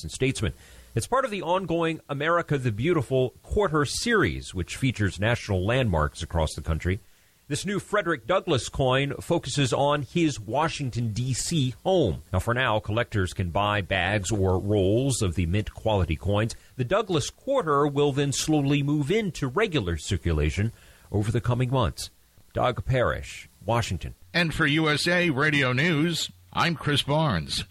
and statesmen. It's part of the ongoing America the Beautiful Quarter Series, which features national landmarks across the country. This new Frederick Douglass coin focuses on his Washington, D.C. home. Now, for now, collectors can buy bags or rolls of the mint-quality coins. The Douglass quarter will then slowly move into regular circulation over the coming months. Doug Parrish, Washington. And for USA Radio News, I'm Chris Barnes.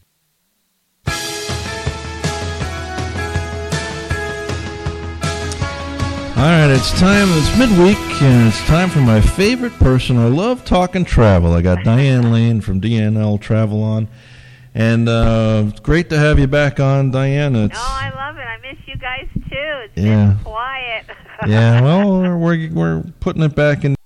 All right, it's time. It's midweek, and it's time for my favorite person. I love talking travel. I got Diane Lane from DNL Travel on, and it's great to have you back on, Diane. I love it. I miss you guys too. It's been quiet. Yeah, well, we're putting it back in.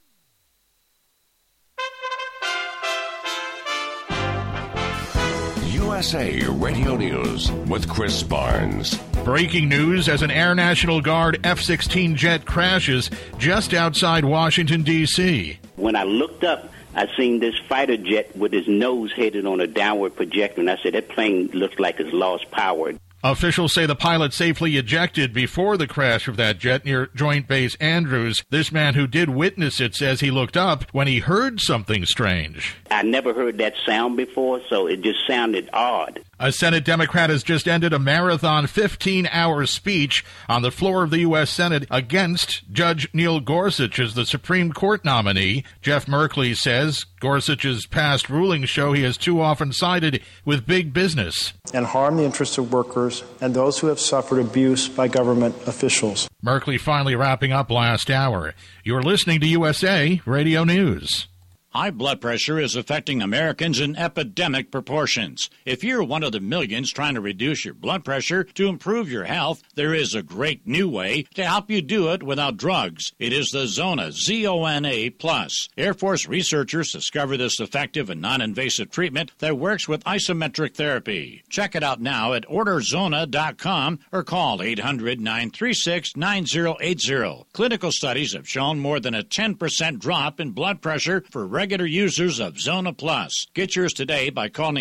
USA Radio News with Chris Barnes. Breaking news as an Air National Guard F-16 jet crashes just outside Washington, D.C. When I looked up, I seen this fighter jet with his nose headed on a downward projector, and I said, that plane looks like it's lost power. Officials say the pilot safely ejected before the crash of that jet near Joint Base Andrews. This man who did witness it says he looked up when he heard something strange. I never heard that sound before, so it just sounded odd. A Senate Democrat has just ended a marathon 15-hour speech on the floor of the U.S. Senate against Judge Neil Gorsuch as the Supreme Court nominee. Jeff Merkley says Gorsuch's past rulings show he has too often sided with big business and harmed the interests of workers and those who have suffered abuse by government officials. Merkley finally wrapping up last hour. You're listening to USA Radio News. High blood pressure is affecting Americans in epidemic proportions. If you're one of the millions trying to reduce your blood pressure to improve your health, there is a great new way to help you do it without drugs. It is the Zona, Z-O-N-A+. Air Force researchers discovered this effective and non-invasive treatment that works with isometric therapy. Check it out now at orderzona.com or call 800-936-9080. Clinical studies have shown more than a 10% drop in blood pressure for regular users of Zona Plus. Get yours today by calling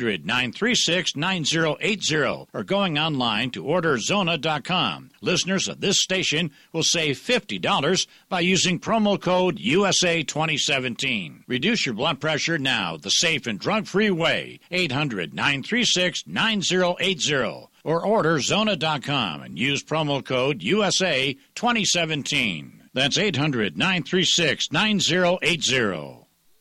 800-936-9080 or going online to orderzona.com. Listeners of this station will save $50 by using promo code USA2017. Reduce your blood pressure now the safe and drug-free way. 800-936-9080 or orderzona.com and use promo code USA2017. That's 800-936-9080.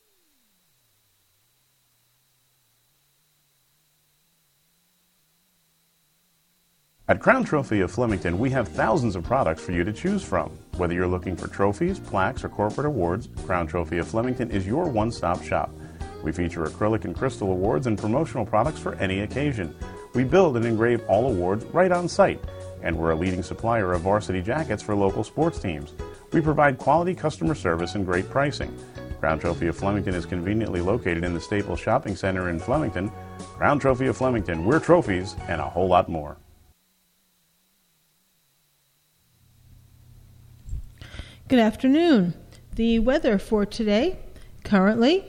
At Crown Trophy of Flemington, we have thousands of products for you to choose from. Whether you're looking for trophies, plaques, or corporate awards, Crown Trophy of Flemington is your one-stop shop. We feature acrylic and crystal awards and promotional products for any occasion. We build and engrave all awards right on site, and we're a leading supplier of varsity jackets for local sports teams. We provide quality customer service and great pricing. Crown Trophy of Flemington is conveniently located in the Staples Shopping Center in Flemington. Crown Trophy of Flemington, we're trophies and a whole lot more. Good afternoon. The weather for today, currently,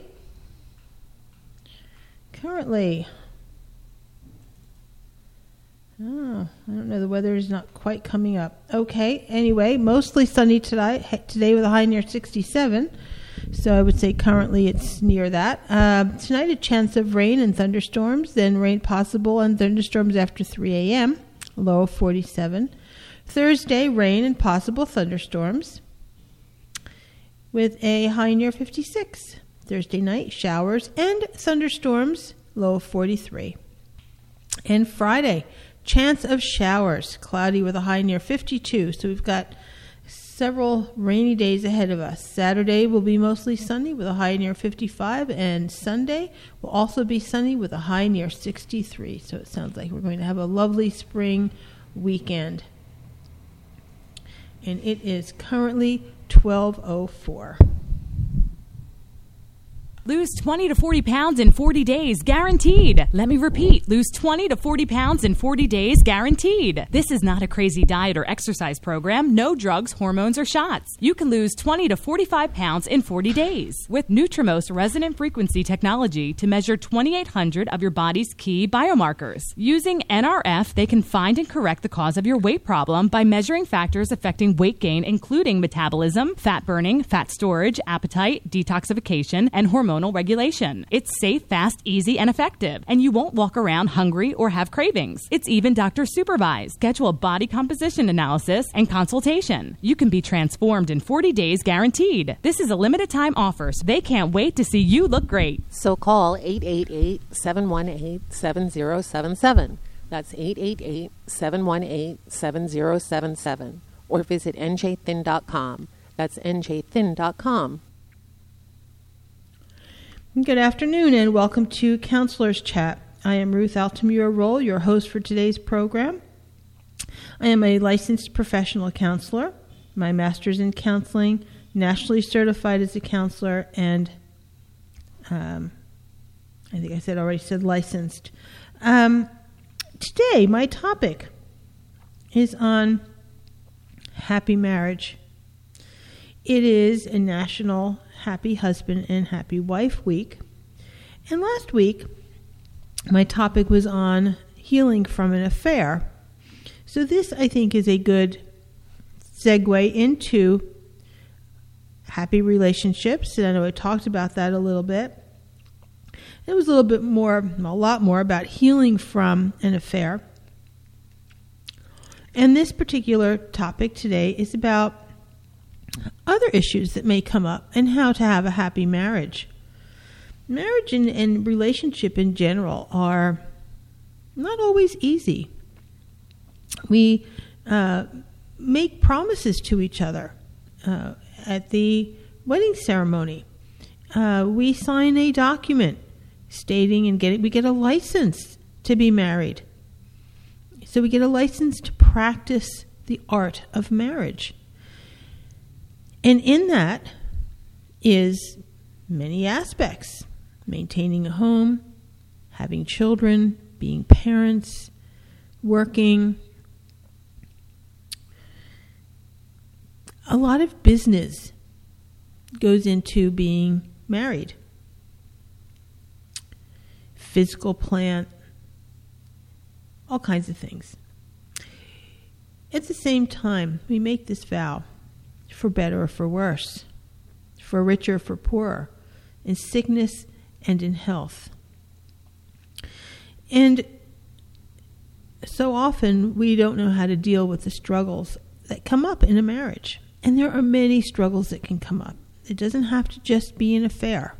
I don't know, the weather is not quite coming up. Okay, anyway, mostly sunny today with a high near 67, so I would say currently it's near that. Tonight a chance of rain and thunderstorms, then rain possible and thunderstorms after 3 a.m., low of 47. Thursday, rain and possible thunderstorms, with a high near 56. Thursday night, showers and thunderstorms, low of 43. And Friday, chance of showers, cloudy with a high near 52. So we've got several rainy days ahead of us. Saturday will be mostly sunny with a high near 55, and Sunday will also be sunny with a high near 63. So it sounds like we're going to have a lovely spring weekend. And it is currently 12:04. Lose 20 to 40 pounds in 40 days, guaranteed. Let me repeat. Lose 20 to 40 pounds in 40 days, guaranteed. This is not a crazy diet or exercise program. No drugs, hormones, or shots. You can lose 20 to 45 pounds in 40 days. With Nutrimos resonant frequency technology to measure 2,800 of your body's key biomarkers. Using NRF, they can find and correct the cause of your weight problem by measuring factors affecting weight gain, including metabolism, fat burning, fat storage, appetite, detoxification, and hormonal regulation. It's safe, fast, easy, and effective, and you won't walk around hungry or have cravings. It's even doctor supervised. Schedule a body composition analysis and consultation. You can be transformed in 40 days guaranteed. This is a limited time offer, so they can't wait to see you look great. So call 888-718-7077. That's 888-718-7077. Or visit njthin.com. That's njthin.com. Good afternoon and welcome to Counselor's Chat. I am Ruth Altamura-Roll, your host for today's program. I am a licensed professional counselor. My master's in counseling, nationally certified as a counselor, and I think I already said licensed. Today, my topic is on happy marriage. It is a National Happy Husband and Happy Wife Week. And last week, my topic was on healing from an affair. So this, I think, is a good segue into happy relationships. And I know I talked about that a little bit. It was a lot more about healing from an affair. And this particular topic today is about other issues that may come up and how to have a happy marriage. Marriage and relationship in general are not always easy. We make promises to each other at the wedding ceremony. We sign a document stating we get a license to be married. So we get a license to practice the art of marriage. And in that is many aspects. Maintaining a home, having children, being parents, working. A lot of business goes into being married. Physical plant, all kinds of things. At the same time, we make this vow for better or for worse, for richer or for poorer, in sickness and in health. And so often we don't know how to deal with the struggles that come up in a marriage. And there are many struggles that can come up. It doesn't have to just be an affair.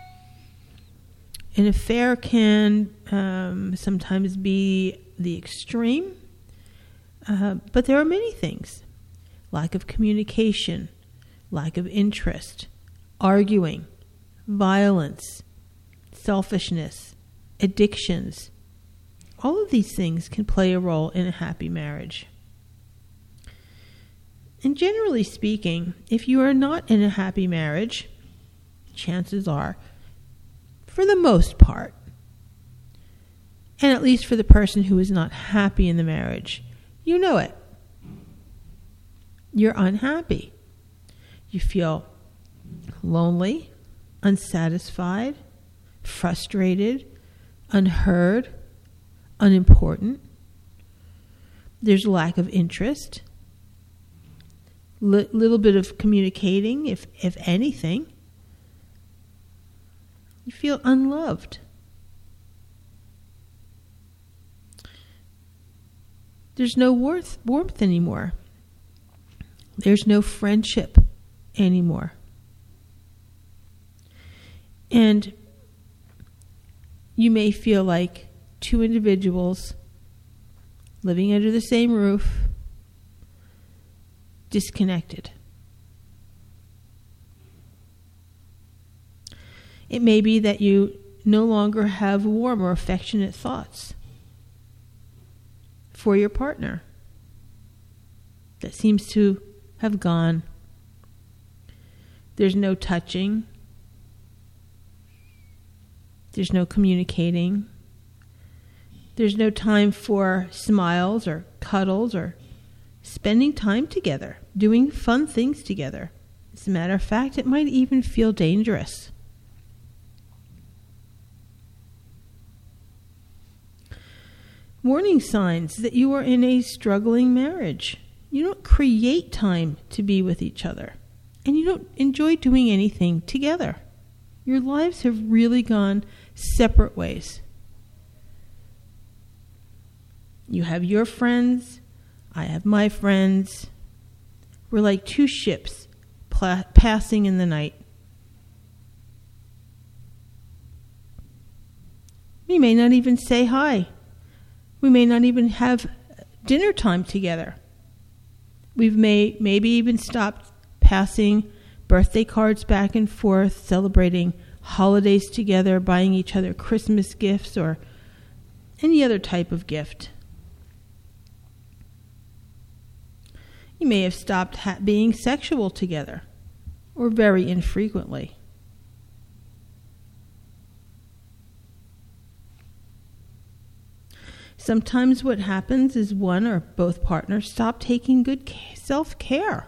An affair can sometimes be the extreme, but there are many things. Lack of communication, lack of interest, arguing, violence, selfishness, addictions. All of these things can play a role in a happy marriage. And generally speaking, if you are not in a happy marriage, chances are, for the most part, and at least for the person who is not happy in the marriage, you know it. You're unhappy. You feel lonely, unsatisfied, frustrated, unheard, unimportant. There's a lack of interest, little bit of communicating, if anything. You feel unloved. There's no warmth anymore. There's no friendship anymore. And you may feel like two individuals living under the same roof, disconnected. It may be that you no longer have warm or affectionate thoughts for your partner. That seems to have gone. There's no touching. There's no communicating. There's no time for smiles or cuddles or spending time together, doing fun things together. As a matter of fact, it might even feel dangerous. Warning signs that you are in a struggling marriage. You don't create time to be with each other, and you don't enjoy doing anything together. Your lives have really gone separate ways. You have your friends, I have my friends. We're like two ships passing in the night. We may not even say hi. We may not even have dinner time together. We've maybe even stopped passing birthday cards back and forth, celebrating holidays together, buying each other Christmas gifts or any other type of gift. You may have stopped being sexual together, or very infrequently. Sometimes what happens is one or both partners stop taking good self-care.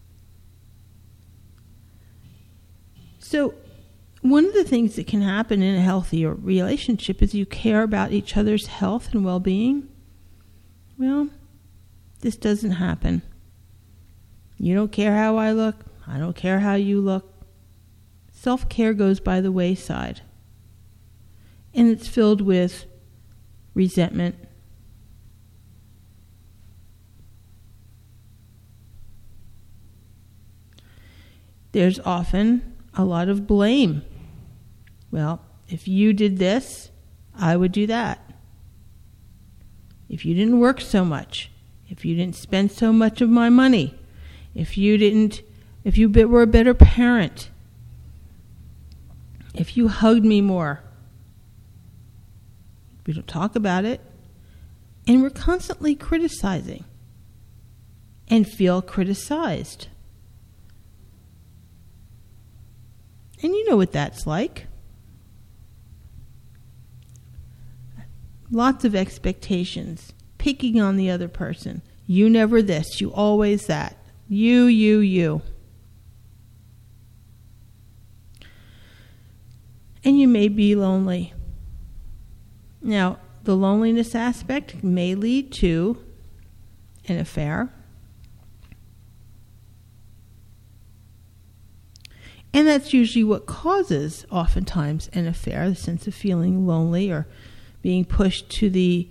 So one of the things that can happen in a healthy relationship is you care about each other's health and well-being. Well, this doesn't happen. You don't care how I look. I don't care how you look. Self-care goes by the wayside. And it's filled with resentment. There's often a lot of blame. Well, if you did this, I would do that. If you didn't work so much, if you didn't spend so much of my money, if you were a better parent, if you hugged me more. We don't talk about it. And we're constantly criticizing and feel criticized. And you know what that's like. Lots of expectations, picking on the other person. You never this, you always that. You. And you may be lonely. Now, the loneliness aspect may lead to an affair. And that's usually what causes, oftentimes, an affair, the sense of feeling lonely or being pushed to the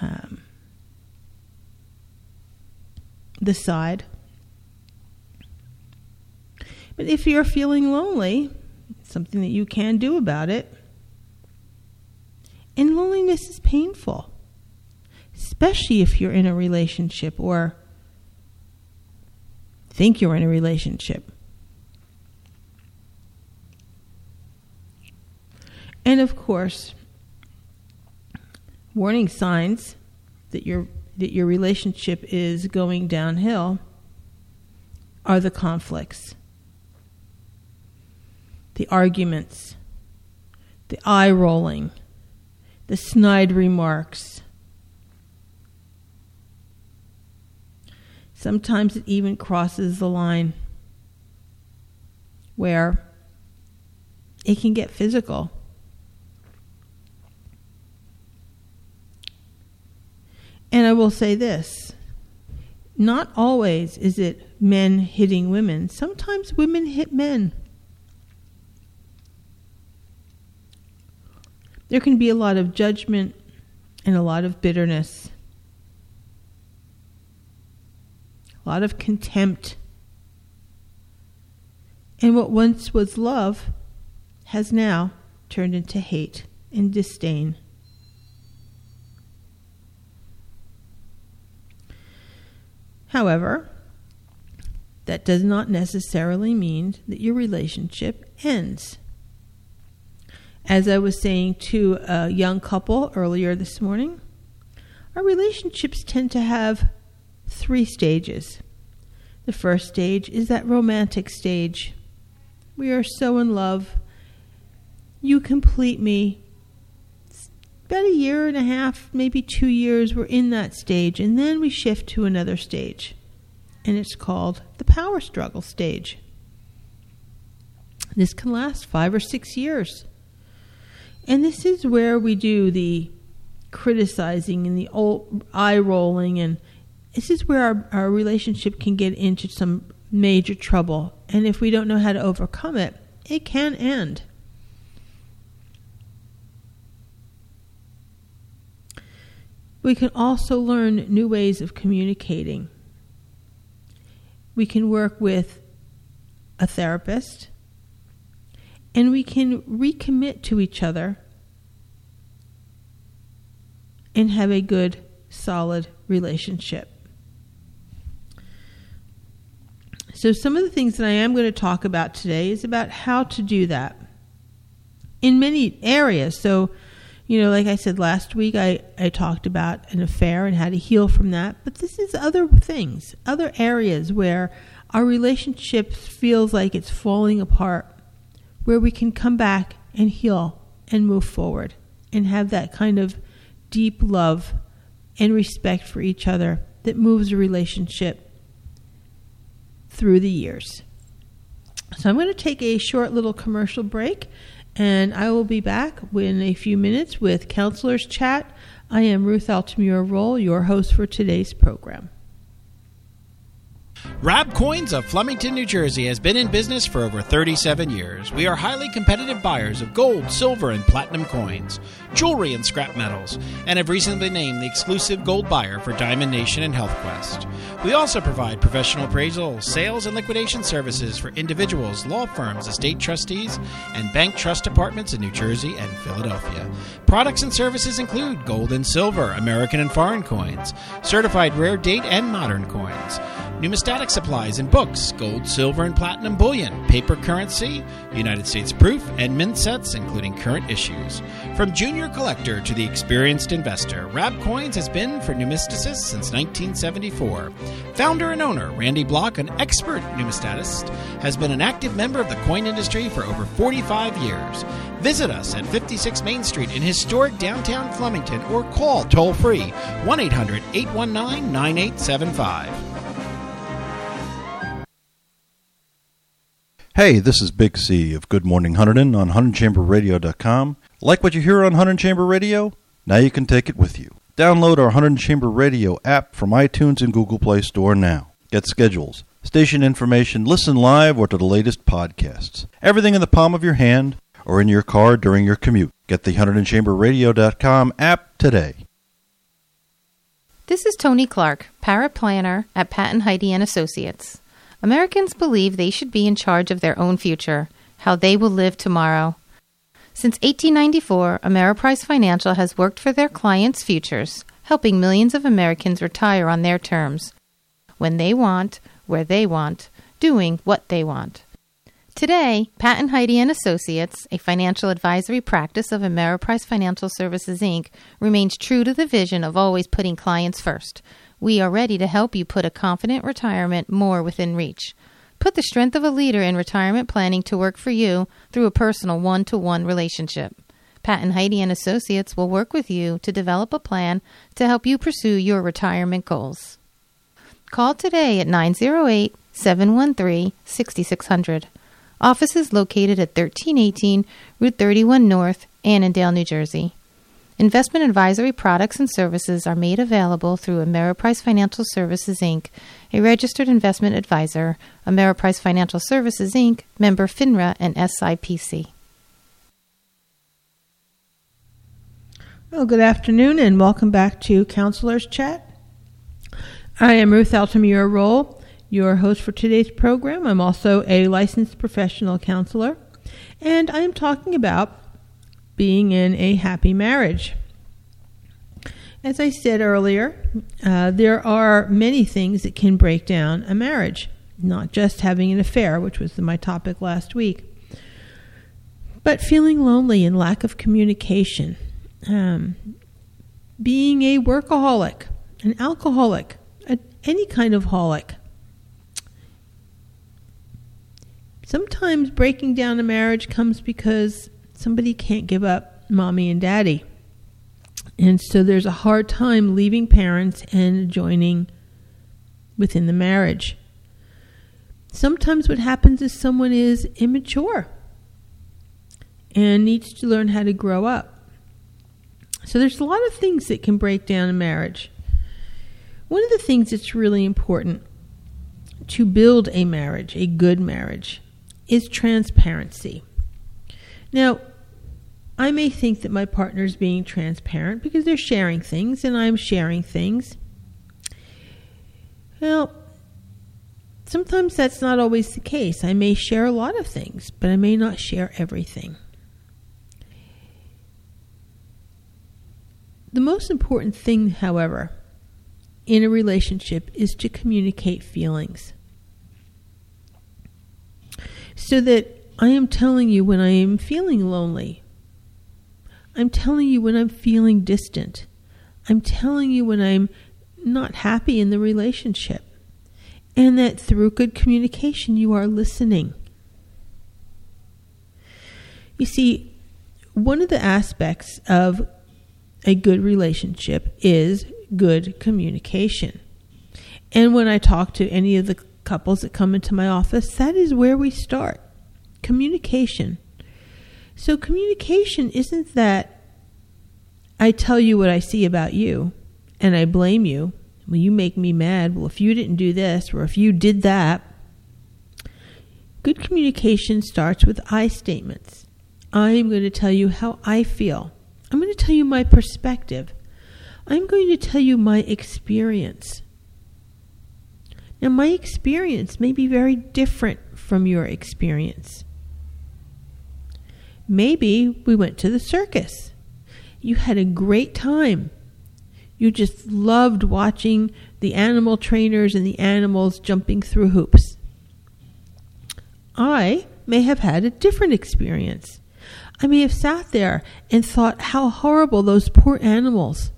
side. But if you're feeling lonely, it's something that you can do about it. And loneliness is painful, especially if you're in a relationship or think you're in a relationship. And of course, warning signs that your relationship is going downhill are the conflicts, the arguments, the eye rolling, the snide remarks. Sometimes it even crosses the line where it can get physical. And I will say this, not always is it men hitting women. Sometimes women hit men. There can be a lot of judgment and a lot of bitterness, a lot of contempt. And what once was love has now turned into hate and disdain. However, that does not necessarily mean that your relationship ends. As I was saying to a young couple earlier this morning, our relationships tend to have 3 stages. The first stage is that romantic stage. We are so in love. You complete me. about a year and a half, maybe 2 years, we're in that stage. And then we shift to another stage. And it's called the power struggle stage. This can last 5 or 6 years. And this is where we do the criticizing and the eye rolling. And this is where our relationship can get into some major trouble. And if we don't know how to overcome it, it can end. We can also learn new ways of communicating. We can work with a therapist, and we can recommit to each other and have a good, solid relationship. So some of the things that I am going to talk about today is about how to do that in many areas. So, like I said last week, I talked about an affair and how to heal from that. But this is other things, other areas where our relationship feels like it's falling apart, where we can come back and heal and move forward and have that kind of deep love and respect for each other that moves a relationship through the years. So I'm going to take a short little commercial break, and I will be back in a few minutes with Counselor's Chat. I am Ruth Altamura-Roll, your host for today's program. Rab Coins of Flemington, New Jersey has been in business for over 37 years. We are highly competitive buyers of gold, silver, and platinum coins, jewelry, and scrap metals, and have recently been named the exclusive gold buyer for Diamond Nation and HealthQuest. We also provide professional appraisal, sales, and liquidation services for individuals, law firms, estate trustees, and bank trust departments in New Jersey and Philadelphia. Products and services include gold and silver, American and foreign coins, certified rare date and modern coins, numismatic supplies and books, gold, silver, and platinum bullion, paper currency, United States proof, and mint sets, including current issues. From junior collector to the experienced investor, Rab Coins has been for numisticists since 1974. Founder and owner Randy Block, an expert numismatist, has been an active member of the coin industry for over 45 years. Visit us at 56 Main Street in historic downtown Flemington or call toll-free 1-800-819-9875. Hey, this is Big C of Good Morning Hunterdon on HunterdonChamberRadio.com. Like what you hear on Hunterdon Chamber Radio? Now you can take it with you. Download our Hunterdon Chamber Radio app from iTunes and Google Play Store now. Get schedules, station information, listen live, or to the latest podcasts. Everything in the palm of your hand or in your car during your commute. Get the HunterdonChamberRadio.com app today. This is Tony Clark, paraplanner at Patton Heide & Associates. Americans believe they should be in charge of their own future, how they will live tomorrow. Since 1894, Ameriprise Financial has worked for their clients' futures, helping millions of Americans retire on their terms, when they want, where they want, doing what they want. Today, Patton Heide & Associates, a financial advisory practice of Ameriprise Financial Services, Inc., remains true to the vision of always putting clients first. We are ready to help you put a confident retirement more within reach. Put the strength of a leader in retirement planning to work for you through a personal one-to-one relationship. Patton Heide & Associates will work with you to develop a plan to help you pursue your retirement goals. Call today at 908-713-6600. Office is located at 1318 Route 31 North, Annandale, New Jersey. Investment advisory products and services are made available through Ameriprise Financial Services, Inc., a registered investment advisor, Ameriprise Financial Services, Inc., member FINRA and SIPC. Well, good afternoon and welcome back to Counselor's Chat. I am Ruth Altamura-Roll, your host for today's program. I'm also a licensed professional counselor, and I am talking about being in a happy marriage. As I said earlier, there are many things that can break down a marriage, not just having an affair, which was my topic last week, but feeling lonely and lack of communication, being a workaholic, an alcoholic, any kind of holic. Sometimes breaking down a marriage comes because somebody can't give up mommy and daddy. And so there's a hard time leaving parents and joining within the marriage. Sometimes what happens is someone is immature and needs to learn how to grow up. So there's a lot of things that can break down a marriage. One of the things that's really important to build a marriage, a good marriage, is transparency. Now, I may think that my partner is being transparent because they're sharing things and I'm sharing things. Well, sometimes that's not always the case. I may share a lot of things, but I may not share everything. The most important thing, however, in a relationship is to communicate feelings. So that I am telling you when I am feeling lonely. I'm telling you when I'm feeling distant. I'm telling you when I'm not happy in the relationship. And that through good communication, you are listening. You see, one of the aspects of a good relationship is good communication. And when I talk to any of the couples that come into my office, that is where we start. Communication. So communication isn't that I tell you what I see about you and I blame you. Well, you make me mad. Well, if you didn't do this or if you did that. Good communication starts with I statements. I'm going to tell you how I feel. I'm going to tell you my perspective. I'm going to tell you my experience. Now, my experience may be very different from your experience. Maybe we went to the circus. You had a great time. You just loved watching the animal trainers and the animals jumping through hoops. I may have had a different experience. I may have sat there and thought how horrible those poor animals.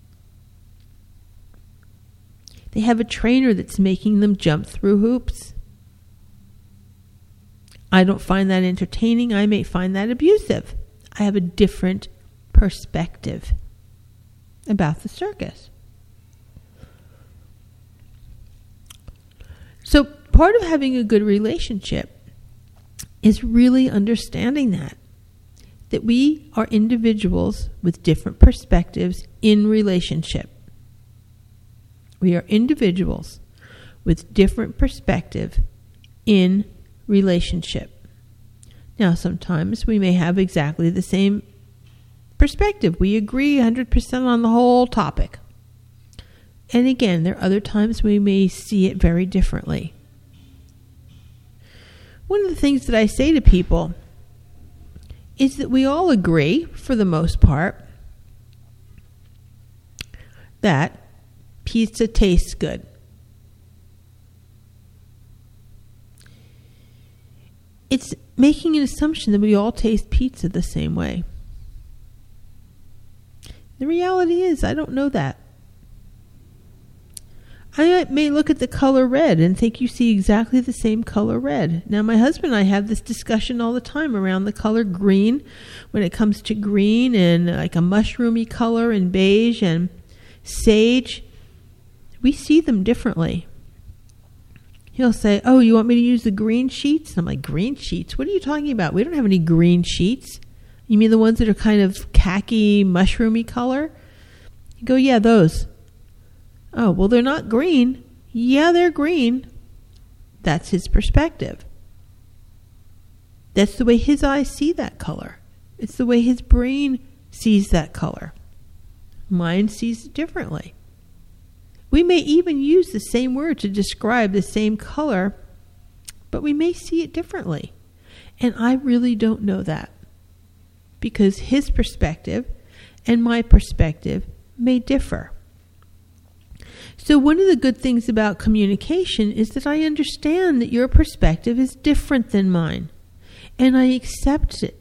They have a trainer that's making them jump through hoops. I don't find that entertaining. I may find that abusive. I have a different perspective about the circus. So part of having a good relationship is really understanding that we are individuals with different perspectives in relationship. We are individuals with different perspective in relationship. Now, sometimes we may have exactly the same perspective. We agree 100% on the whole topic. And again, there are other times we may see it very differently. One of the things that I say to people is that we all agree, for the most part, that pizza tastes good. It's making an assumption that we all taste pizza the same way. The reality is, I don't know that. I may look at the color red and think you see exactly the same color red. Now, my husband and I have this discussion all the time around the color green, when it comes to green and like a mushroomy color and beige and sage. We see them differently. He'll say, oh, you want me to use the green sheets? And I'm like, green sheets? What are you talking about? We don't have any green sheets. You mean the ones that are kind of khaki, mushroomy color? You go, yeah, those. Oh, well, they're not green. Yeah, they're green. That's his perspective. That's the way his eyes see that color. It's the way his brain sees that color. Mine sees it differently. We may even use the same word to describe the same color, but we may see it differently. And I really don't know that, because his perspective and my perspective may differ. So one of the good things about communication is that I understand that your perspective is different than mine. And I accept it.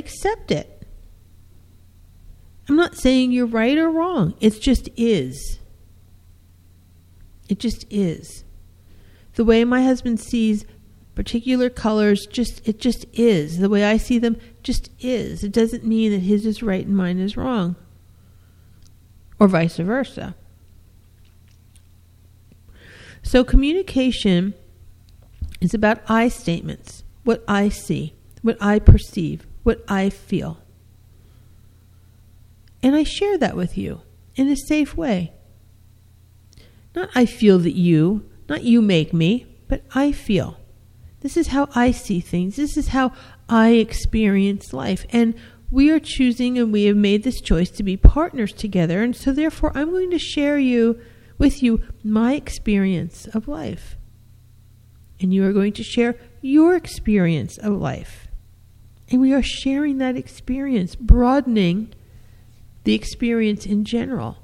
I'm not saying you're right or wrong. It just is. It just is. The way my husband sees particular colors, it just is. The way I see them just is. It doesn't mean that his is right and mine is wrong. or vice versa. So communication is about I statements, what I see, what I perceive, what I feel. And I share that with you in a safe way. Not I feel that you, not you make me, but I feel. This is how I see things. This is how I experience life. And we are choosing, and we have made this choice to be partners together. And so therefore, I'm going to share with you my experience of life. And you are going to share your experience of life. And we are sharing that experience, broadening the experience in general.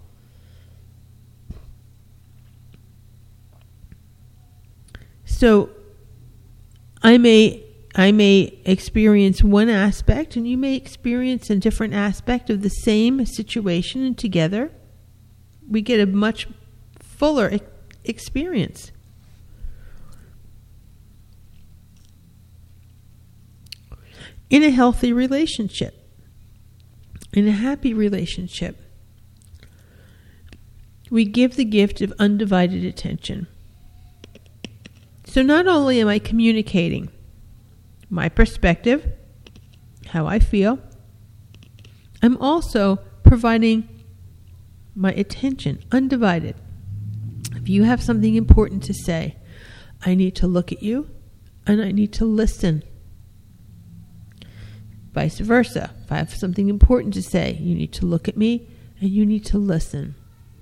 So I may experience one aspect, and you may experience a different aspect of the same situation, and together we get a much fuller experience. In a healthy relationship, in a happy relationship, we give the gift of undivided attention. So not only am I communicating my perspective, how I feel, I'm also providing my attention, undivided. If you have something important to say, I need to look at you and I need to listen. Vice versa. If I have something important to say, you need to look at me and you need to listen.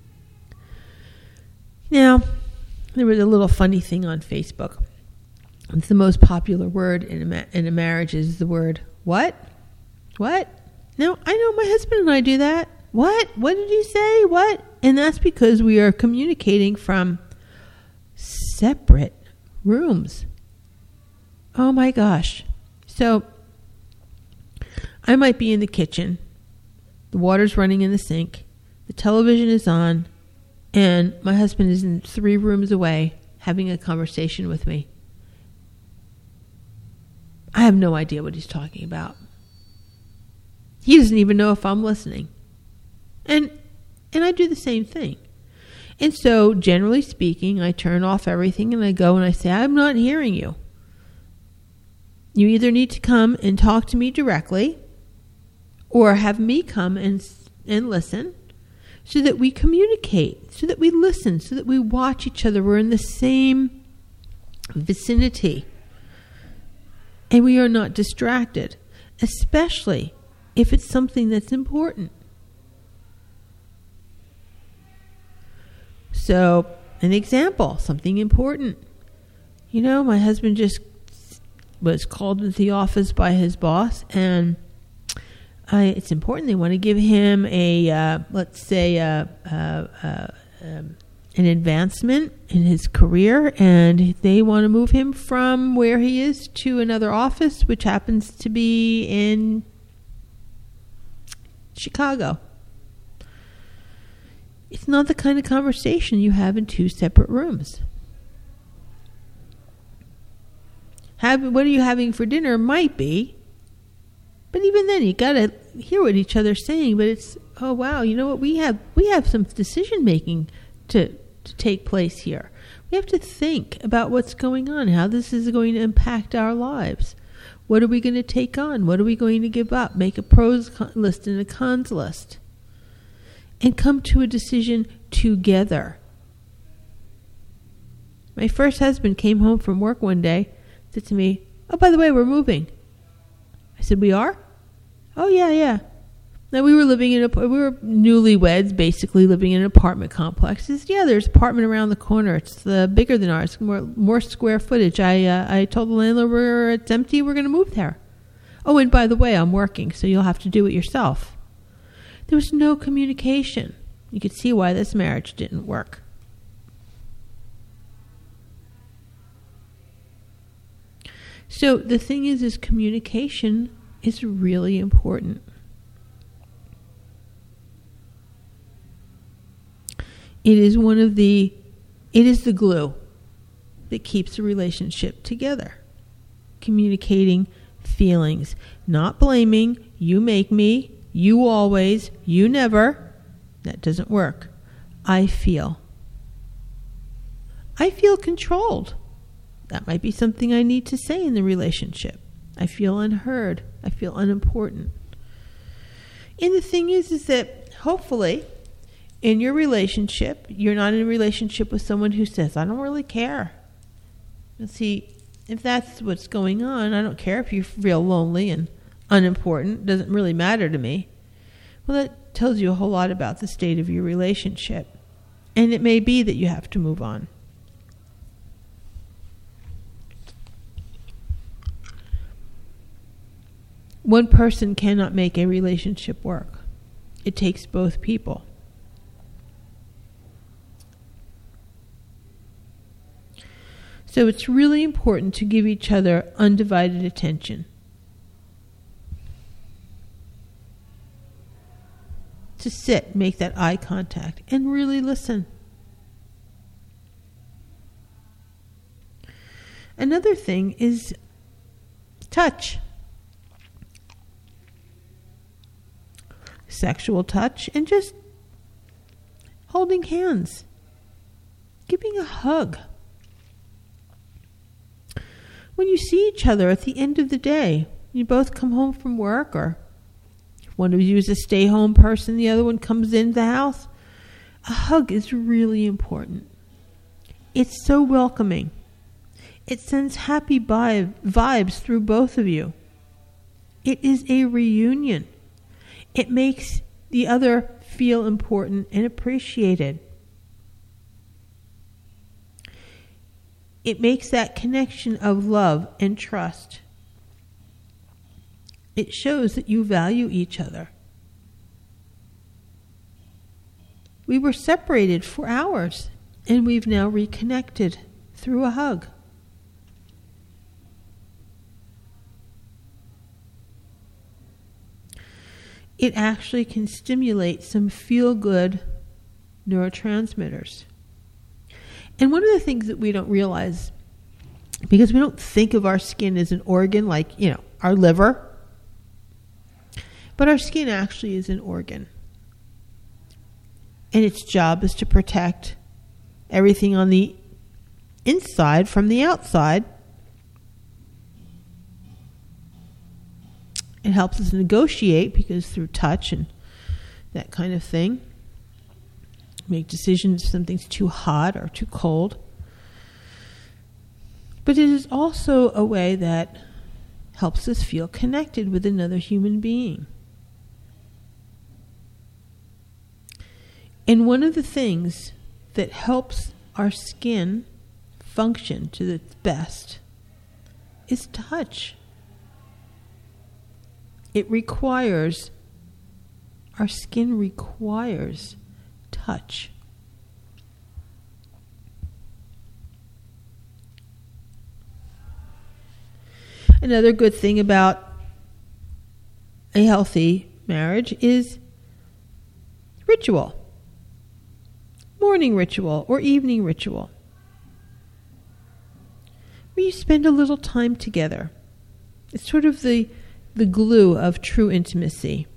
Now, there was a little funny thing on Facebook. It's the most popular word in a marriage is the word, what? What? No, I know my husband and I do that. What? What did you say? What? And that's because we are communicating from separate rooms. Oh my gosh. So I might be in the kitchen. The water's running in the sink. The television is on. And my husband is in 3 rooms away having a conversation with me. I have no idea what he's talking about. He doesn't even know if I'm listening. And I do the same thing. And so, generally speaking, I turn off everything and I go and I say, I'm not hearing you. You either need to come and talk to me directly or have me come and listen, so that we communicate, so that we listen, so that we watch each other. We're in the same vicinity. And we are not distracted, especially if it's something that's important. So, an example, something important. You know, my husband just was called into the office by his boss, and it's important. They want to give him an advancement in his career, and they want to move him from where he is to another office, which happens to be in Chicago. It's not the kind of conversation you have in 2 separate rooms. What are you having for dinner? Might be. But even then, you got to hear what each other's saying. But it's, oh, wow, you know what? We have some decision-making to take place here. We have to think about what's going on, how this is going to impact our lives. What are we going to take on? What are we going to give up? Make a pros list and a cons list. And come to a decision together. My first husband came home from work one day, said to me, oh, by the way, we're moving. I said, we are? Oh, yeah. Now, we were newlyweds, basically living in an apartment complex. He said, yeah, there's an apartment around the corner. It's bigger than ours, more square footage. I told the landlord it's empty. We're going to move there. Oh, and by the way, I'm working, so you'll have to do it yourself. There was no communication. You could see why this marriage didn't work. So the thing is communication is really important. It is the glue that keeps a relationship together. Communicating feelings, not blaming, you make me, you always, you never. That doesn't work. I feel controlled. That might be something I need to say in the relationship. I feel unheard. I feel unimportant. And the thing is that hopefully in your relationship, you're not in a relationship with someone who says, I don't really care. And see, if that's what's going on, I don't care if you feel lonely and unimportant. It doesn't really matter to me. Well, that tells you a whole lot about the state of your relationship. And it may be that you have to move on. One person cannot make a relationship work. It takes both people. So it's really important to give each other undivided attention. To sit, make that eye contact, and really listen. Another thing is touch. Sexual touch and just holding hands. Giving a hug. When you see each other at the end of the day, you both come home from work, or if one of you is a stay-home person, the other one comes into the house, a hug is really important. It's so welcoming. It sends happy vibes through both of you. It is a reunion. It makes the other feel important and appreciated. It makes that connection of love and trust. It shows that you value each other. We were separated for hours, and we've now reconnected through a hug. It actually can stimulate some feel-good neurotransmitters. And one of the things that we don't realize, because we don't think of our skin as an organ like, our liver, but our skin actually is an organ. And its job is to protect everything on the inside from the outside. It helps us negotiate, because through touch and that kind of thing, make decisions if something's too hot or too cold. But it is also a way that helps us feel connected with another human being. And one of the things that helps our skin function to its best is touch. Our skin requires touch. Another good thing about a healthy marriage is ritual. Morning ritual or evening ritual. Where you spend a little time together. It's sort of the glue of true intimacy.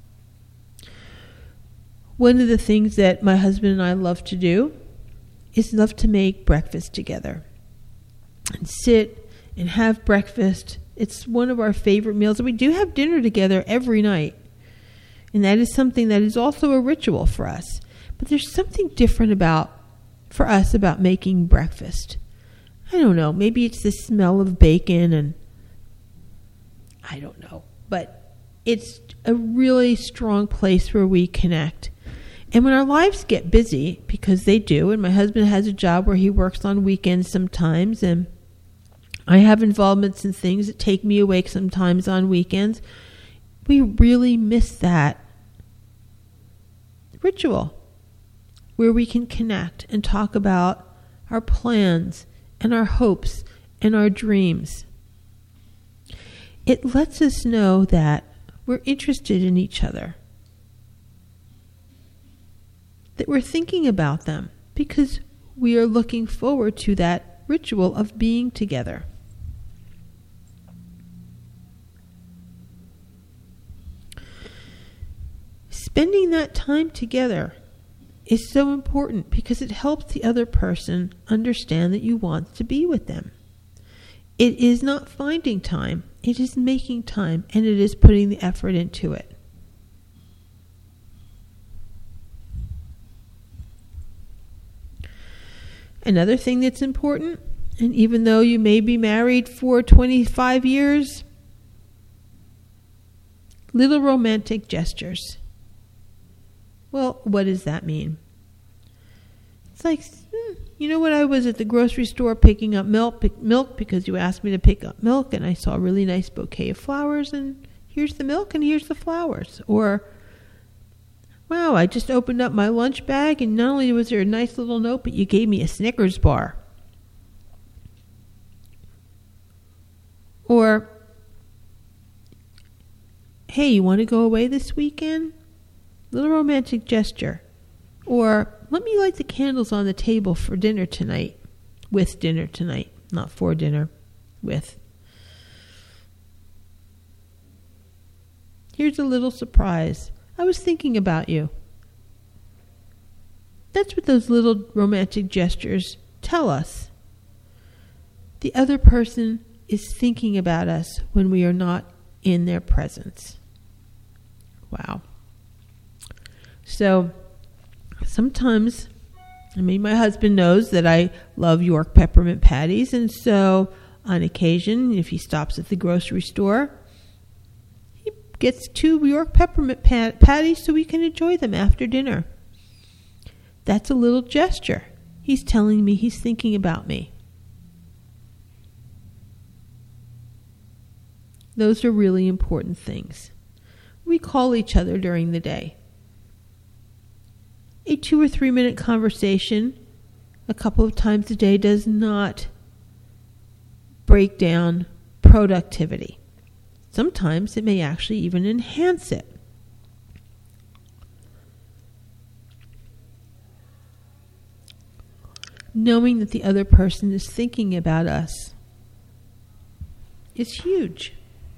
One of the things that my husband and I love to do is love to make breakfast together and sit and have breakfast. It's one of our favorite meals. We do have dinner together every night, and that is something that is also a ritual for us. But there's something different for us about making breakfast. I don't know, maybe it's the smell of bacon, and I don't know, but it's a really strong place where we connect. And when our lives get busy, because they do, and my husband has a job where he works on weekends sometimes, and I have involvements in things that take me awake sometimes on weekends, we really miss that ritual where we can connect and talk about our plans and our hopes and our dreams. It lets us know that we're interested in each other, that we're thinking about them, because we are looking forward to that ritual of being together. Spending that time together is so important because it helps the other person understand that you want to be with them. It is not finding time. It is making time, and it is putting the effort into it. Another thing that's important, and even though you may be married for 25 years, little romantic gestures. Well, what does that mean? It's like, you know what, I was at the grocery store picking up milk because you asked me to pick up milk, and I saw a really nice bouquet of flowers, and here's the milk and here's the flowers. Or, wow, I just opened up my lunch bag, and not only was there a nice little note, but you gave me a Snickers bar. Or, hey, you want to go away this weekend? Little romantic gesture. Or, let me light the candles on the table for dinner tonight. With dinner tonight. Not for dinner. With. Here's a little surprise. I was thinking about you. That's what those little romantic gestures tell us. The other person is thinking about us when we are not in their presence. Wow. So, sometimes, my husband knows that I love York peppermint patties, and so on occasion, if he stops at the grocery store, he gets 2 York peppermint patties so we can enjoy them after dinner. That's a little gesture. He's telling me he's thinking about me. Those are really important things. We call each other during the day. A 2 or 3 minute conversation a couple of times a day does not break down productivity. Sometimes it may actually even enhance it. Knowing that the other person is thinking about us is huge.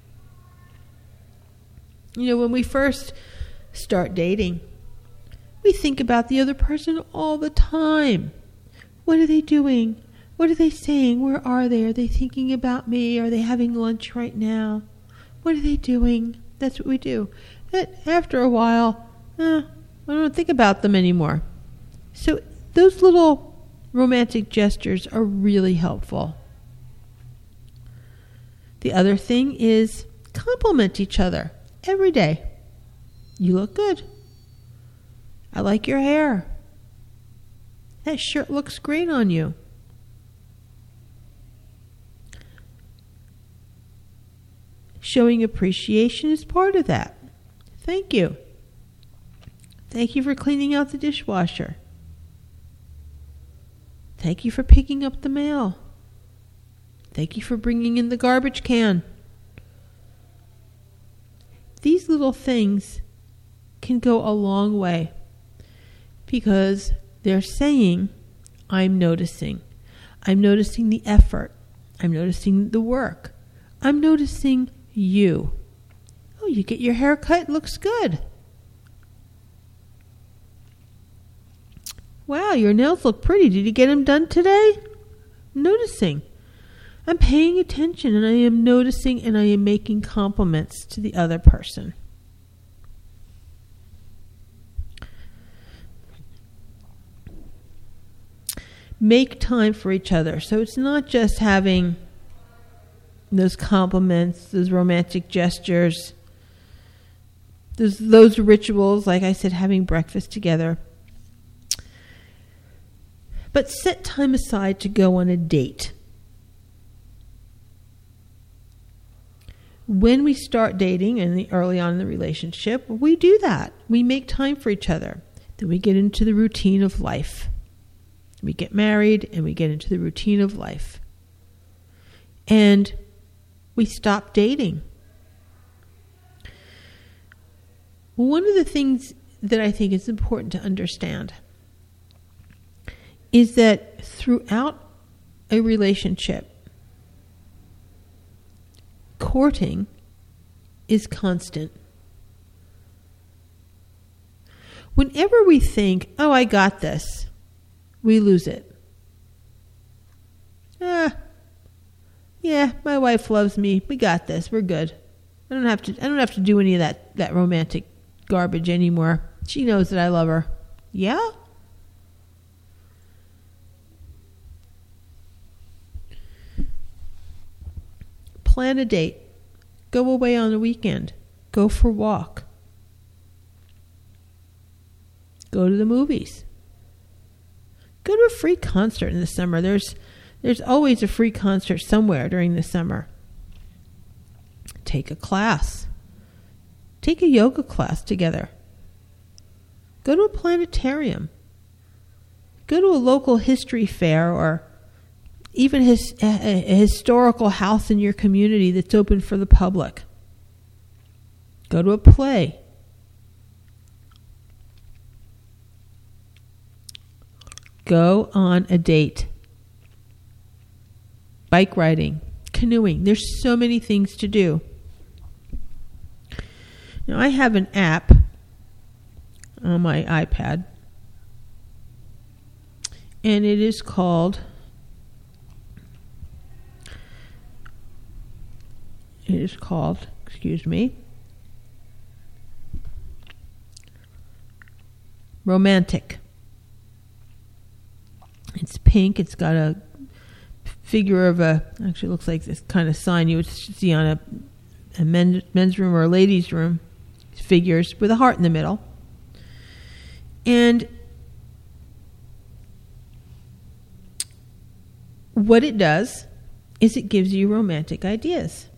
When we first start dating, we think about the other person all the time. What are they doing? What are they saying? Where are they? Are they thinking about me? Are they having lunch right now? What are they doing? That's what we do. And after a while, I don't think about them anymore. So those little romantic gestures are really helpful. The other thing is compliment each other every day. You look good. I like your hair. That shirt looks great on you. Showing appreciation is part of that. Thank you. Thank you for cleaning out the dishwasher. Thank you for picking up the mail. Thank you for bringing in the garbage can. These little things can go a long way because they're saying, I'm noticing. I'm noticing the effort. I'm noticing the work. I'm noticing you. Oh, you get your hair cut, looks good. Wow, your nails look pretty. Did you get them done today? Noticing. I'm paying attention, and I am noticing, and I am making compliments to the other person. Make time for each other. So it's not just having those compliments, those romantic gestures, those rituals, like I said, having breakfast together. But set time aside to go on a date. When we start dating and early on in the relationship, we do that. We make time for each other. Then we get into the routine of life. We get married and we get into the routine of life. And we stop dating. One of the things that I think is important to understand is that throughout a relationship, courting is constant. Whenever we think, oh, I got this, we lose it. Yeah, my wife loves me. We got this. We're good. I don't have to do any of that romantic garbage anymore. She knows that I love her. Yeah? Plan a date. Go away on a weekend. Go for a walk. Go to the movies. Go to a free concert in the summer. There's always a free concert somewhere during the summer. Take a class. Take a yoga class together. Go to a planetarium. Go to a local history fair or even a historical house in your community that's open for the public. Go to a play. Go on a date. Bike riding, canoeing. There's so many things to do. Now, I have an app on my iPad, and it is called Romantic. It's pink. It's got a figure of actually looks like this kind of sign you would see on a men's room or a ladies' room. Figures with a heart in the middle. And what it does is it gives you romantic ideas.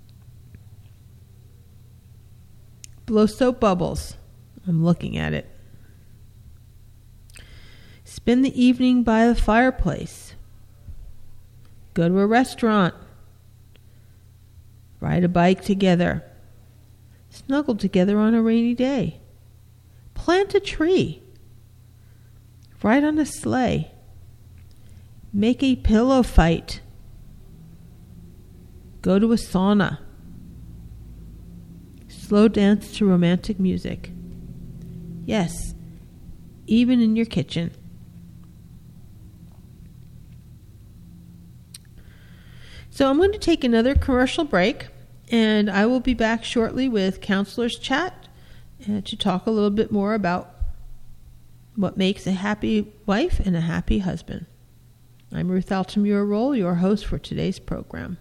Blow soap bubbles. I'm looking at it. Spend the evening by the fireplace. Go to a restaurant. Ride a bike together. Snuggle together on a rainy day. Plant a tree. Ride on a sleigh. Make a pillow fight. Go to a sauna. Slow dance to romantic music. Yes, even in your kitchen. So I'm going to take another commercial break, and I will be back shortly with Counselor's Chat to talk a little bit more about what makes a happy wife and a happy husband. I'm Ruth Altamura-Roll, your host for today's program.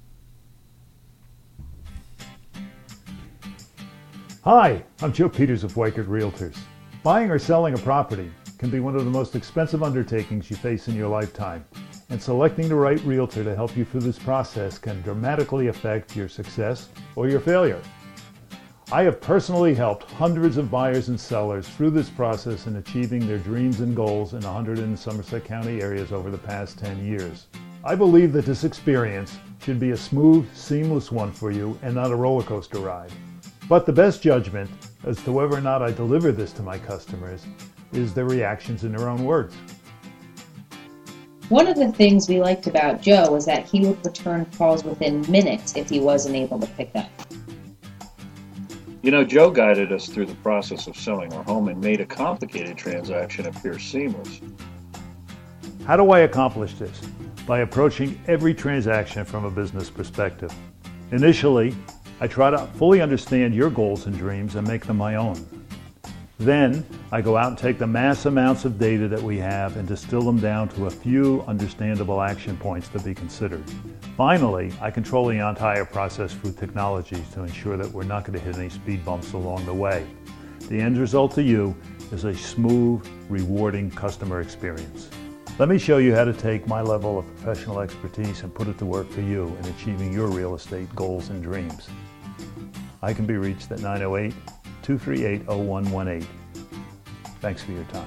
Hi, I'm Joe Peters of Weichert Realtors. Buying or selling a property can be one of the most expensive undertakings you face in your lifetime, and selecting the right realtor to help you through this process can dramatically affect your success or your failure. I have personally helped hundreds of buyers and sellers through this process in achieving their dreams and goals in 100 and Somerset County areas over the past 10 years. I believe that this experience should be a smooth, seamless one for you and not a roller coaster ride. But the best judgment as to whether or not I deliver this to my customers is their reactions in their own words. One of the things we liked about Joe was that he would return calls within minutes if he wasn't able to pick up. You know, Joe guided us through the process of selling our home and made a complicated transaction appear seamless. How do I accomplish this? By approaching every transaction from a business perspective. Initially, I try to fully understand your goals and dreams and make them my own. Then, I go out and take the mass amounts of data that we have and distill them down to a few understandable action points to be considered. Finally, I control the entire process through technologies to ensure that we're not going to hit any speed bumps along the way. The end result to you is a smooth, rewarding customer experience. Let me show you how to take my level of professional expertise and put it to work for you in achieving your real estate goals and dreams. I can be reached at 908-238-0118. Thanks for your time.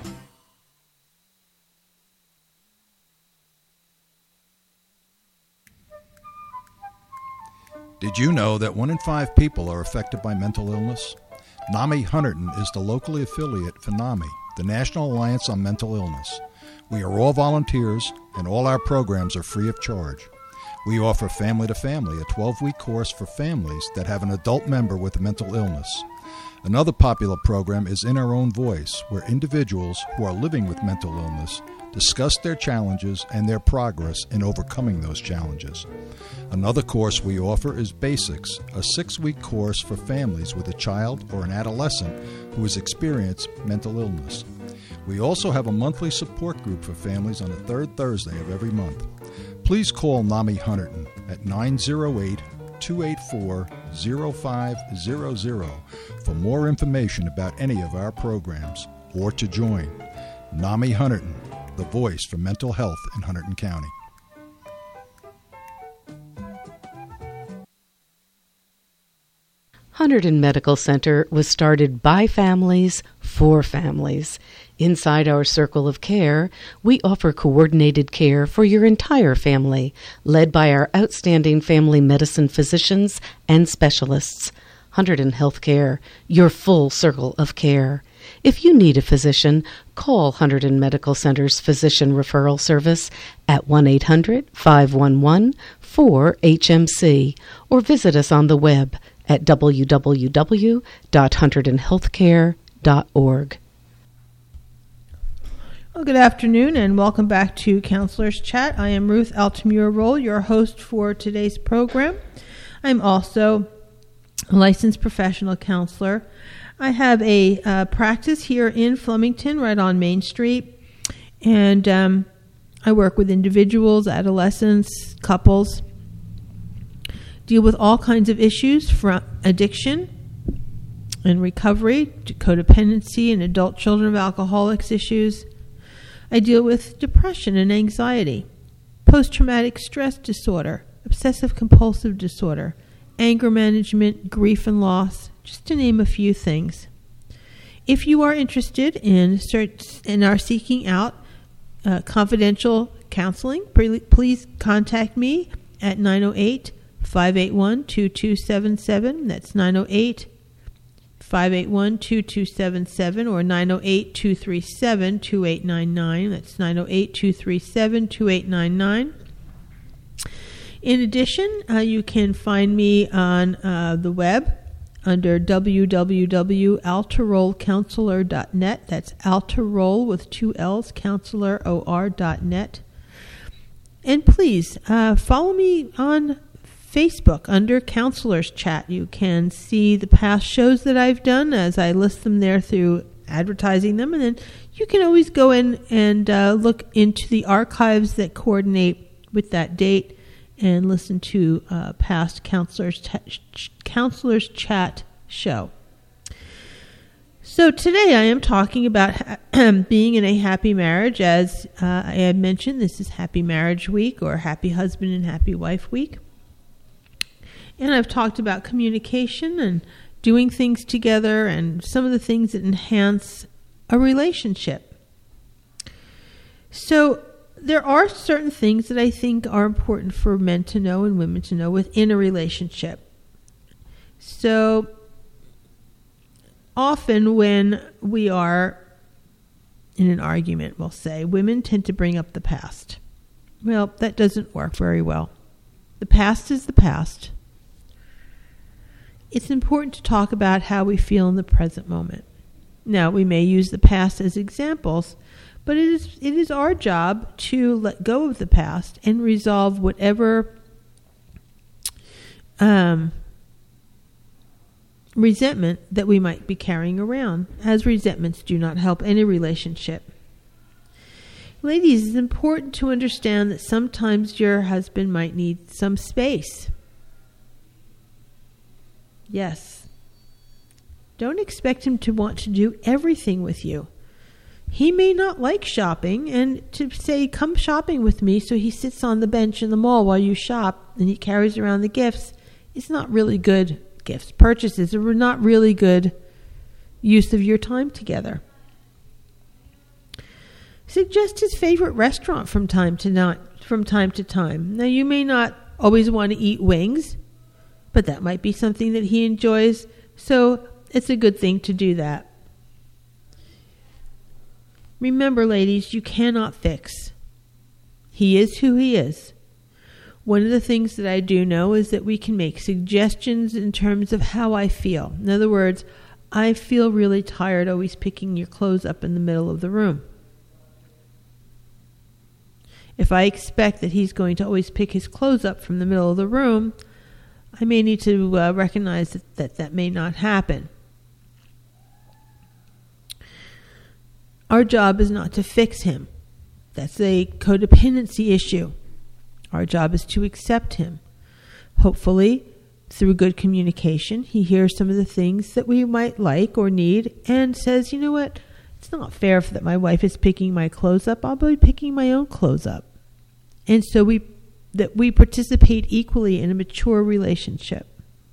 Did you know that 1 in 5 people are affected by mental illness? NAMI Hunterdon is the locally affiliate for NAMI, the National Alliance on Mental Illness. We are all volunteers, and all our programs are free of charge. We offer Family to Family, a 12-week course for families that have an adult member with a mental illness. Another popular program is In Our Own Voice, where individuals who are living with mental illness discuss their challenges and their progress in overcoming those challenges. Another course we offer is Basics, a 6-week course for families with a child or an adolescent who has experienced mental illness. We also have a monthly support group for families on the third Thursday of every month. Please call NAMI Hunterdon at 908-284-0500 for more information about any of our programs or to join. NAMI Hunterdon, the voice for mental health in Hunterdon County. Hunterdon Medical Center was started by families for families. Inside our circle of care, we offer coordinated care for your entire family, led by our outstanding family medicine physicians and specialists. Hunterdon Healthcare, your full circle of care. If you need a physician, call Hunterdon Medical Center's Physician Referral Service at 1-800-511-4HMC or visit us on the web at www.hunterdonhealthcare.org. Well, good afternoon and welcome back to Counselor's Chat. I am Ruth Altamura-Roll, your host for today's program. I'm also a licensed professional counselor. I have a practice here in Flemington, right on Main Street, and I work with individuals, adolescents, couples, deal with all kinds of issues from addiction and recovery to codependency and adult children of alcoholics issues. I deal with depression and anxiety, post-traumatic stress disorder, obsessive-compulsive disorder, anger management, grief and loss, just to name a few things. If you are interested in and are seeking out confidential counseling, please contact me at 908-581-2277. That's 908-581-2277 or 908-237-2899. That's 908-237-2899. In addition, you can find me on the web under www.altarollcounselor.net. That's Altaroll with 2 L's, counselor.or.net. And please follow me on Facebook under Counselor's Chat. You can see the past shows that I've done as I list them there through advertising them. And then you can always go in and look into the archives that coordinate with that date and listen to past Counselor's Chat show. So today I am talking about being in a happy marriage. As I had mentioned, this is Happy Marriage Week or Happy Husband and Happy Wife Week. And I've talked about communication and doing things together and some of the things that enhance a relationship. So there are certain things that I think are important for men to know and women to know within a relationship. So often when we are in an argument, we'll say, women tend to bring up the past. Well, that doesn't work very well. The past is the past. It's important to talk about how we feel in the present moment. Now, we may use the past as examples, but it is our job to let go of the past and resolve whatever resentment that we might be carrying around, as resentments do not help any relationship. Ladies, it's important to understand that sometimes your husband might need some space. Yes. Don't expect him to want to do everything with you. He may not like shopping, and to say, come shopping with me, so he sits on the bench in the mall while you shop and he carries around the gifts, is not really good gifts. Purchases are not really good use of your time together. Suggest his favorite restaurant from time to time. Now, you may not always want to eat wings, but that might be something that he enjoys, so it's a good thing to do that. Remember, ladies, you cannot fix. He is who he is. One of the things that I do know is that we can make suggestions in terms of how I feel. In other words, I feel really tired always picking your clothes up in the middle of the room. If I expect that he's going to always pick his clothes up from the middle of the room, I may need to recognize that may not happen. Our job is not to fix him. That's a codependency issue. Our job is to accept him. Hopefully, through good communication, he hears some of the things that we might like or need and says, you know what, it's not fair that my wife is picking my clothes up. I'll be picking my own clothes up. And so we participate equally in a mature relationship.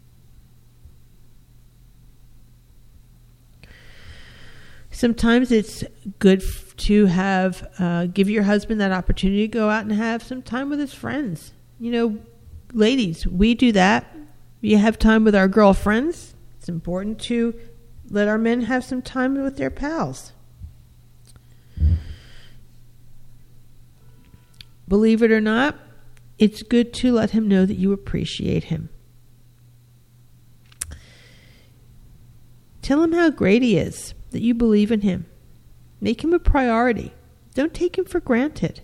Sometimes it's good to give your husband that opportunity to go out and have some time with his friends. You know, ladies, we do that. We have time with our girlfriends. It's important to let our men have some time with their pals. Believe it or not, it's good to let him know that you appreciate him. Tell him how great he is, that you believe in him. Make him a priority. Don't take him for granted.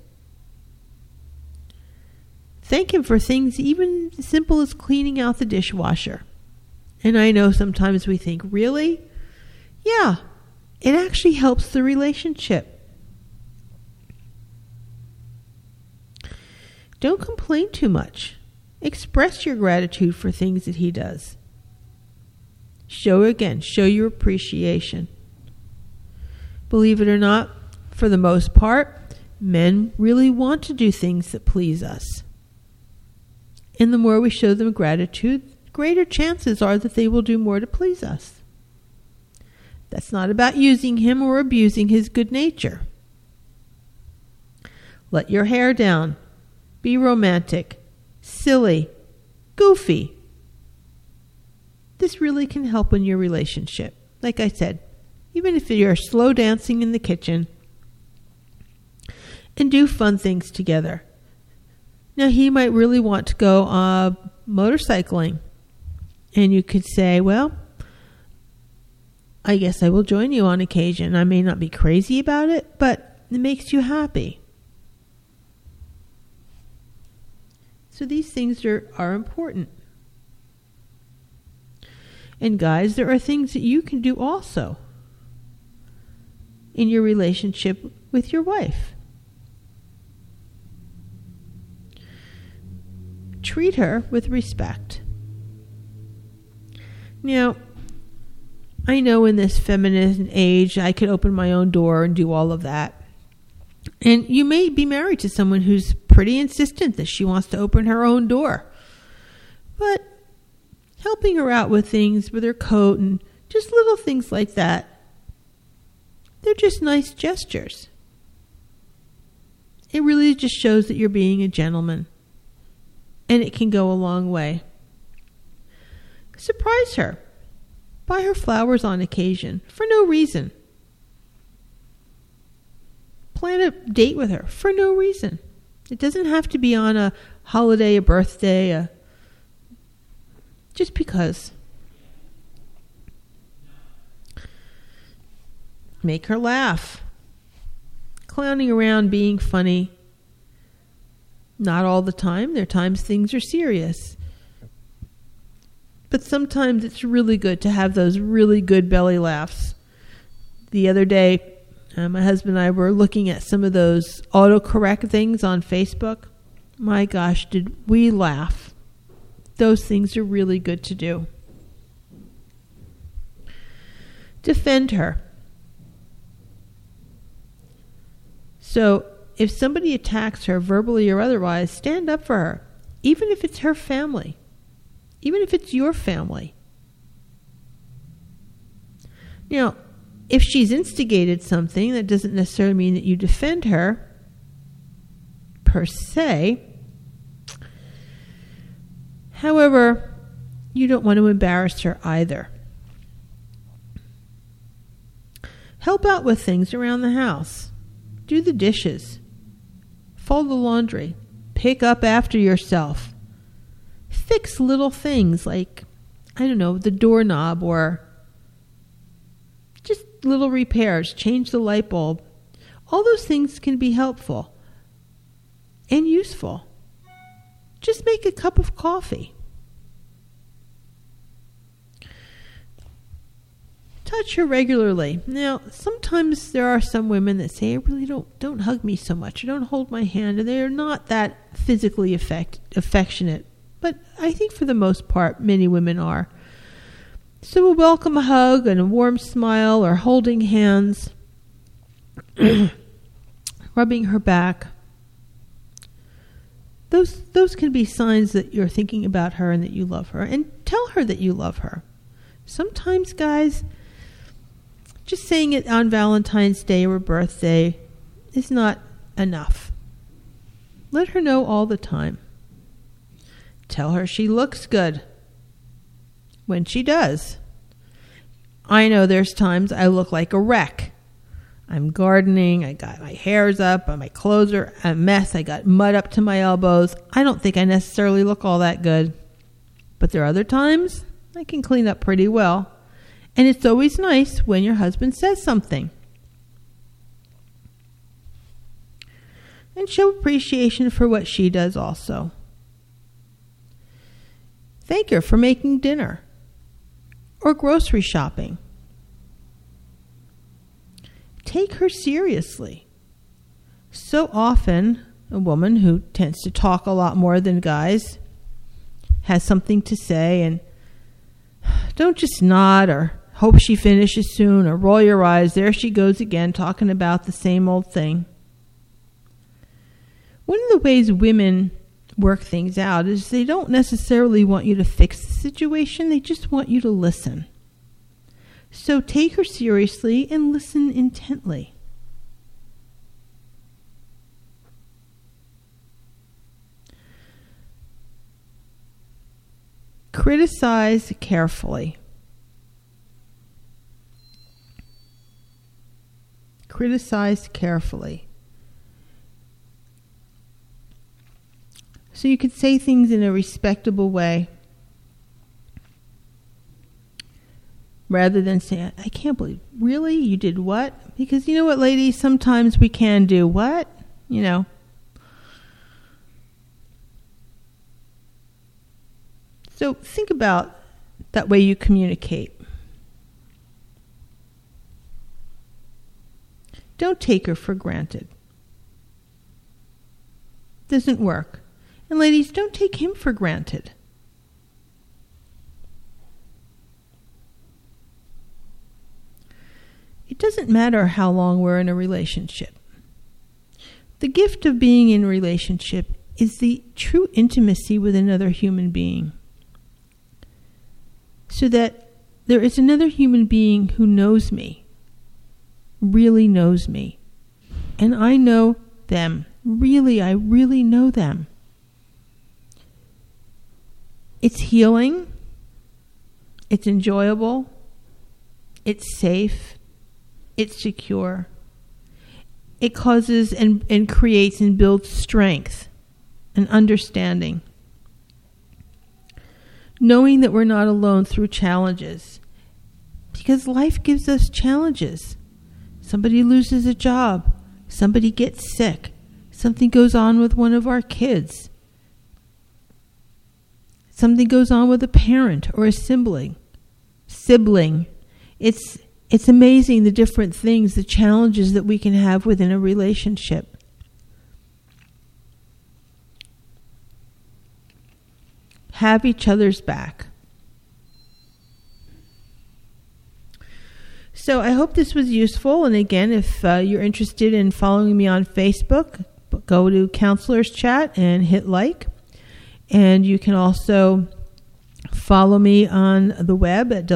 Thank him for things even as simple as cleaning out the dishwasher. And I know sometimes we think, really? Yeah, it actually helps the relationship. Don't complain too much. Express your gratitude for things that he does. Show your appreciation. Believe it or not, for the most part, men really want to do things that please us. And the more we show them gratitude, greater chances are that they will do more to please us. That's not about using him or abusing his good nature. Let your hair down. Be romantic, silly, goofy. This really can help in your relationship. Like I said, even if you're slow dancing in the kitchen, and do fun things together. Now, he might really want to go motorcycling. And you could say, well, I guess I will join you on occasion. I may not be crazy about it, but it makes you happy. So these things are important. And guys, there are things that you can do also in your relationship with your wife. Treat her with respect. Now, I know in this feminine age, I could open my own door and do all of that. And you may be married to someone who's pretty insistent that she wants to open her own door. But helping her out with things, with her coat and just little things like that, they're just nice gestures. It really just shows that you're being a gentleman. And it can go a long way. Surprise her. Buy her flowers on occasion for no reason. Plan a date with her for no reason. It doesn't have to be on a holiday, a birthday, just because. Make her laugh. Clowning around, being funny. Not all the time. There are times things are serious. But sometimes it's really good to have those really good belly laughs. The other day, my husband and I were looking at some of those autocorrect things on Facebook. My gosh, did we laugh. Those things are really good to do. Defend her. So, if somebody attacks her verbally or otherwise, stand up for her. Even if it's her family. Even if it's your family. Now, if she's instigated something, that doesn't necessarily mean that you defend her, per se. However, you don't want to embarrass her either. Help out with things around the house. Do the dishes. Fold the laundry. Pick up after yourself. Fix little things like, the doorknob or little repairs, change the light bulb. All those things can be helpful and useful. Just make a cup of coffee. Touch her regularly. Now, sometimes there are some women that say, I really don't hug me so much, or don't hold my hand, and they're not that physically affectionate. But I think for the most part, many women are. So a welcome hug and a warm smile, or holding hands, rubbing her back. Those can be signs that you're thinking about her and that you love her. And tell her that you love her. Sometimes, guys, just saying it on Valentine's Day or birthday is not enough. Let her know all the time. Tell her she looks good when she does. I know there's times I look like a wreck. I'm gardening, I got my hair's up, my clothes are a mess, I got mud up to my elbows. I don't think I necessarily look all that good. But there are other times I can clean up pretty well. And it's always nice when your husband says something. And show appreciation for what she does also. Thank her for making dinner or grocery shopping. Take her seriously. So often, a woman who tends to talk a lot more than guys has something to say, and don't just nod or hope she finishes soon or roll your eyes. There she goes again, talking about the same old thing. One of the ways women work things out is they don't necessarily want you to fix the situation. They just want you to listen. So take her seriously and listen intently. Criticize carefully. Criticize carefully. So you could say things in a respectable way rather than say, I can't believe, really? You did what? Because you know what, ladies? Sometimes we can do what? You know. So think about that way you communicate. Don't take her for granted. Doesn't work. And ladies, don't take him for granted. It doesn't matter how long we're in a relationship. The gift of being in a relationship is the true intimacy with another human being. So that there is another human being who knows me, really knows me. And I know them. Really, I really know them. It's healing. It's enjoyable. It's safe. It's secure. It causes and creates and builds strength and understanding. Knowing that we're not alone through challenges. Because life gives us challenges. Somebody loses a job. Somebody gets sick. Something goes on with one of our kids. Something goes on with a parent or a sibling. It's amazing the different things, the challenges that we can have within a relationship. Have each other's back. So I hope this was useful. And again, if you're interested in following me on Facebook, go to Counselors Chat and hit like. And you can also follow me on the web at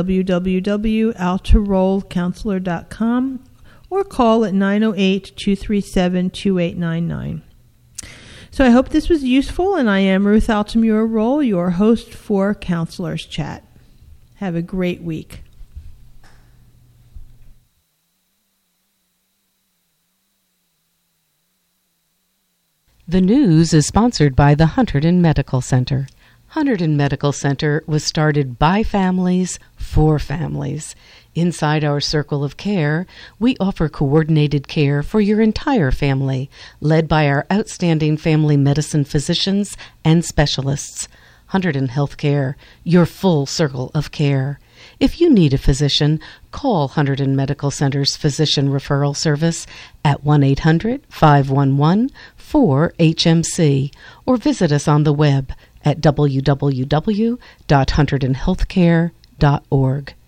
www.altarollcounselor.com or call at 908-237-2899. So I hope this was useful, and I am Ruth Altamura Roll, your host for Counselors Chat. Have a great week. The news is sponsored by the Hunterdon Medical Center. Hunterdon Medical Center was started by families for families. Inside our circle of care, we offer coordinated care for your entire family, led by our outstanding family medicine physicians and specialists. Hunterdon Healthcare, your full circle of care. If you need a physician, call Hunterdon Medical Center's Physician Referral Service at 1-800-511-4HMC or visit us on the web at www.hunterdonhealthcare.org.